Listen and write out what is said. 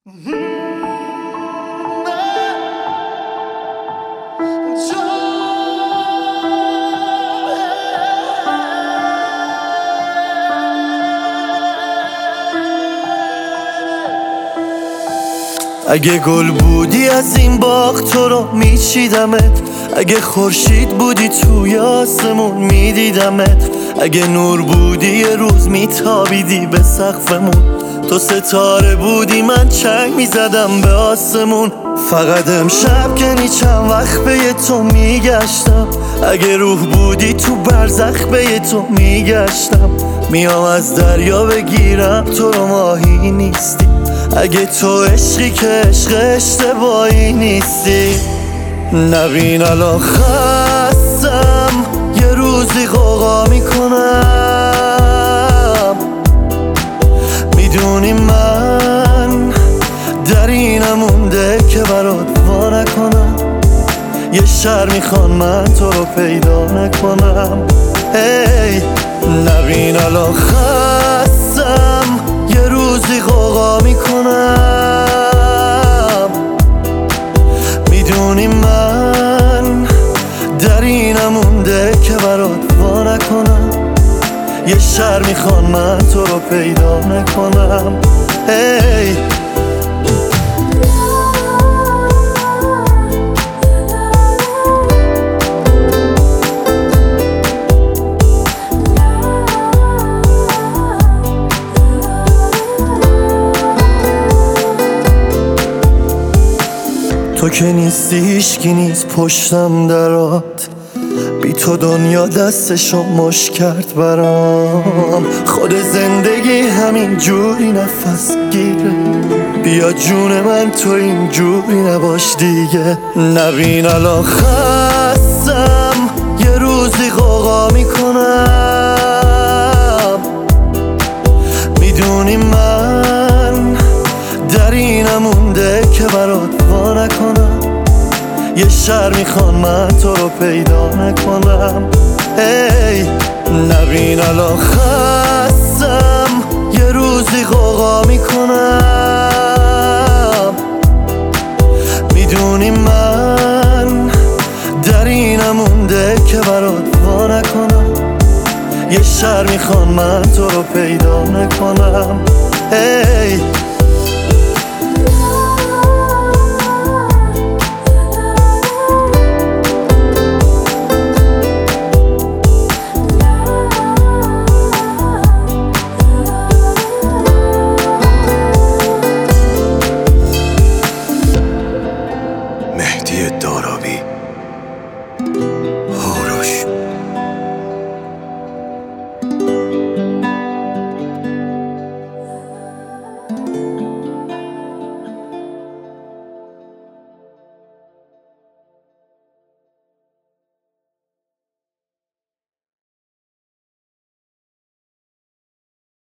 اگه گل بودی از این باغ تو رو میچیدمت، اگه خورشید بودی توی آسمون میدیدمت، اگه نور بودی یه روز میتابیدی به سقفمون، تو ستاره بودی من چنگ میزدم به آسمون. فقط امشب که چند وقت به تو میگشتم، اگه روح بودی تو برزخ به تو میگشتم، میام از دریا بگیرم تو رو ماهی نیستی، اگه تو عشقی که عشق اشتباهی نیستی. نبین الان خستم یه روزی غوغا میکنم، میدونی من در اینم مونده که برات وا نکنم، یه شهر میخوان من تو رو پیدا نکنم. هی نبین الان خستم یه روزی غوغا میکنم، میدونی من در اینم مونده که برات وا نکنم، یه شهر میخوان من تو رو پیدا نکنم. هی تو که نیستی هیچکی نیست پشتم درات، بی تو دنیا دستشو مشت کرد برام، خود زندگی همین جوری نفس گیره، بیا جون من تو این جوری نباش دیگه. نبین الان خستم یه روزی غوغا میکنم، میدونی من در اینم مونده که برات وا نکنم، یه شهر میخوان من تو رو پیدا نکنم. هی نبین الان خستم یه روزی غوغا میکنم، میدونی من در اینم مونده که برات وا نکنم، یه شهر میخوان من تو رو پیدا نکنم. هی